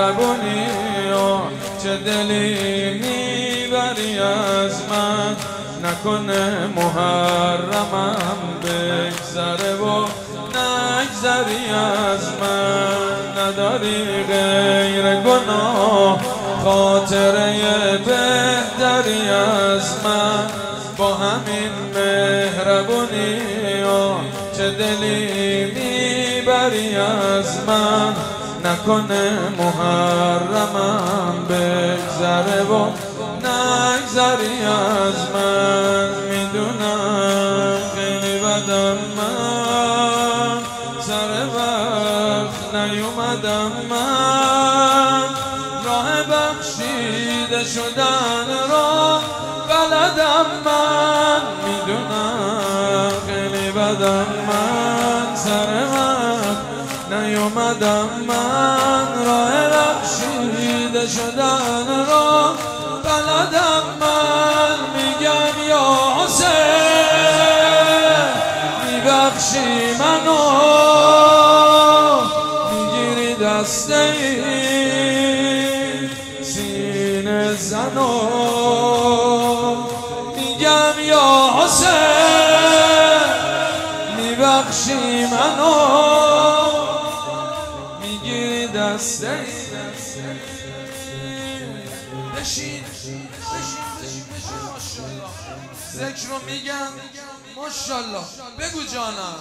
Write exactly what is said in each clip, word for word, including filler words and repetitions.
مهربونی و چه دلی میبری از من، نکنه محرمم بگذره و نگذری از من. نداری غیر گناه خاطره بهتری از من، با همین مهربونی و چه دلی میبری از من، نکنه محرمم بگذره و نگذری از من. میدونم خیلی بدم من، سر وقت نیومدم من، راه بخشیده شدن را بلدم من. میدونم خیلی بدم من، سر وقت نیومدم من، راه بخشیده شدن را بلدم من. میگم یا حسین میبخشی منو، میگیری دسته سینه زنو. میگم یا حسین میبخشی منو، میگیری دسته. بشین بشین بشین بشین. ماشاءالله ذکر رو میگن ماشاءالله. بگو جانم.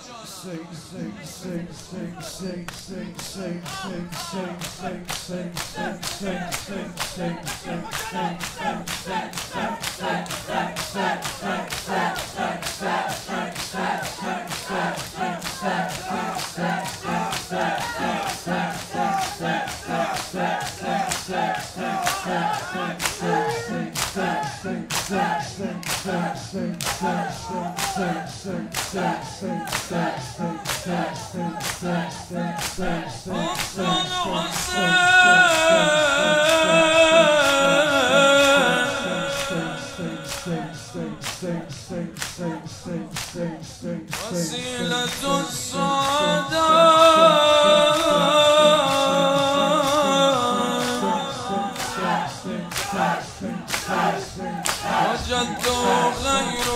وسیلة السعادة وجدت غير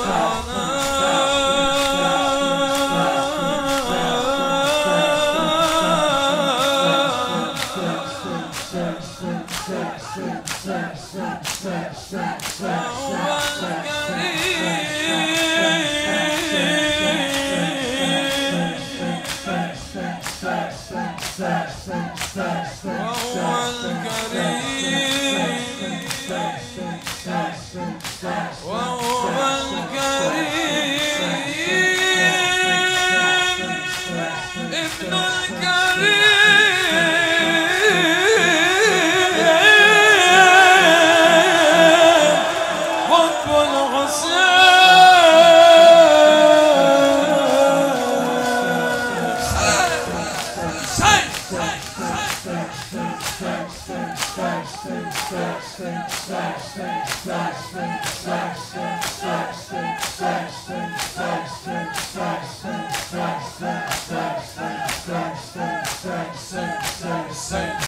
وهو الكريم ابن الكريم حب الحسين.